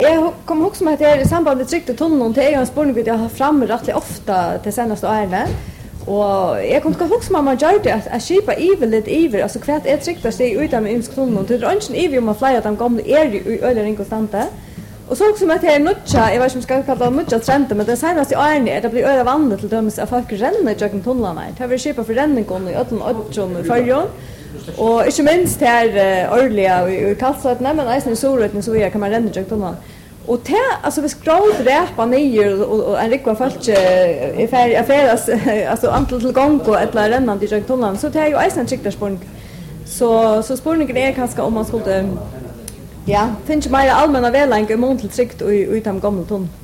Jag kommer ihåg som att det är i samband med tryckte tunneln till en spårning vi har haft framme rätt ofta till senaste åren. Och jag kommer ihåg som att man gör det att skipa lite iver, alltså kvart är tryckta sig utan med tunneln till röntgen iver om man flyger att de gamla är i öler inkonstanta. Och så också med att det är nutcha, jag vet inte om jag ska kalla det nutcha trenden, men det senaste åren är det blir över vanligt till dömes att folk ränner genom tunnlarna. Det har vi skipa för ränningen i 18 och förrjön. Och inte minst här årliga i Kalsvattnet, men även i Sorötnen så kan man ränna genom tunnlarna. Och det, alltså vi skråt räpa ner och en riktig folk är färdas, alltså antal till gång på ett eller annat i genom tunnlarna, så det är ju en trycktarspårning. Så spårningen är kanske om man skulle, ja, finns ju mer allmänna välang i mån till tryckt och utan gamla tunn.